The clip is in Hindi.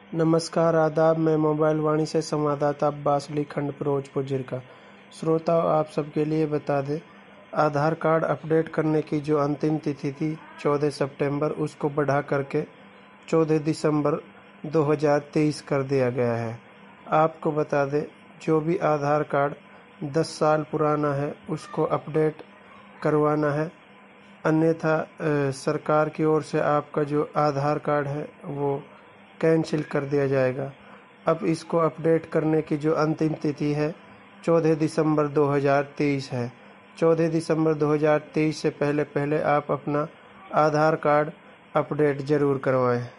नमस्कार, आदाब। मैं मोबाइल वाणी से संवाददाता अब्बास अली खंड फिरोजपुर जिरका। श्रोताओं, आप सबके लिए बता दें, आधार कार्ड अपडेट करने की जो अंतिम तिथि थी 14 सितंबर, उसको बढ़ा करके 14 दिसंबर 2023 कर दिया गया है। आपको बता दें, जो भी आधार कार्ड 10 साल पुराना है उसको अपडेट करवाना है, अन्यथा सरकार की ओर से आपका जो आधार कार्ड है वो कैंसिल कर दिया जाएगा। अब इसको अपडेट करने की जो अंतिम तिथि है 14 दिसंबर 2023 है। 14 दिसंबर 2023 से पहले आप अपना आधार कार्ड अपडेट ज़रूर करवाएं।